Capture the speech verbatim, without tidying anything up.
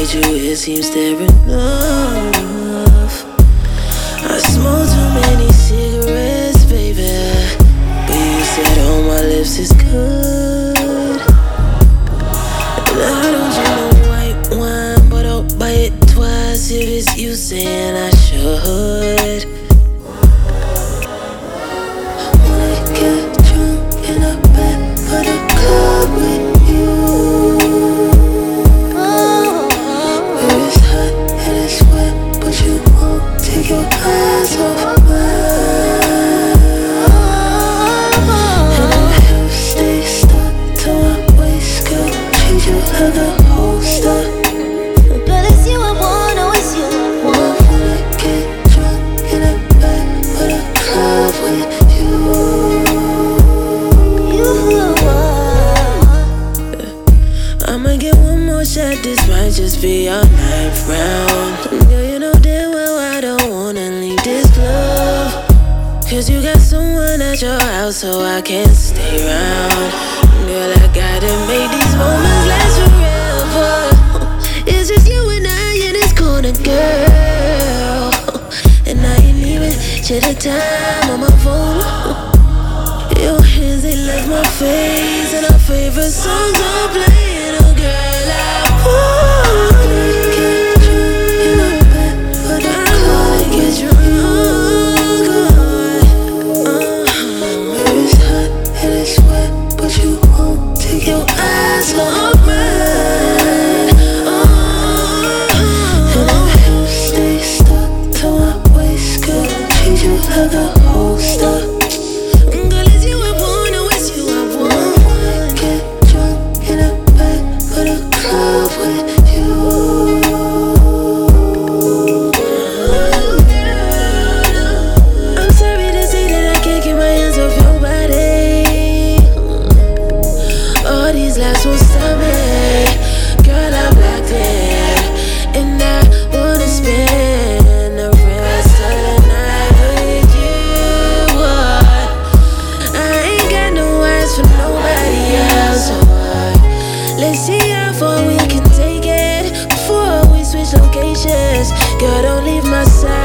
made you, it seems there enough. I smoke too many cigarettes, baby, but you said on my lips is good. And I don't drink no white wine, but I'll buy it twice if it's you saying I should. I wanna get drunk in a bed for the club with you. Where it's hot and it's wet, but you won't take your eyes off mine. And my hips stay stuck to my waist, girl. Treat you like a holster. But it's you I want, oh it's you I I want. wanna get drunk in a bed for the club with you. You I'ma get one more shot, this might just be our ninth round. Girl, you know damn well I don't wanna leave this club, cause you got someone at your house, so I can't stay around. Girl, I gotta make these moments last forever. It's just you and I in this corner, girl. And I ain't even share the time on my phone. Your hands, they left my face, and our favorite songs are playing. Oh girl, I wanna get drunk in a bed for the club. Get drunk, uh-huh. Where it's hot and it's wet, but you won't take your eyes off mine. Uh-huh. And our hips stay stuck to my waist, girl. Treat you like a holster. Girl, it's you I want, oh it's you I want. I wanna get drunk in a bed for the club with you. I'm sorry to say that I can't get my hands off your body. All these laughs won't stop me. Girl, I'm locked in, and I wanna spend the rest of the night with you. I ain't got no eyes for nobody else. Let's see how far we can take it before we switch locations. Girl, don't leave my side.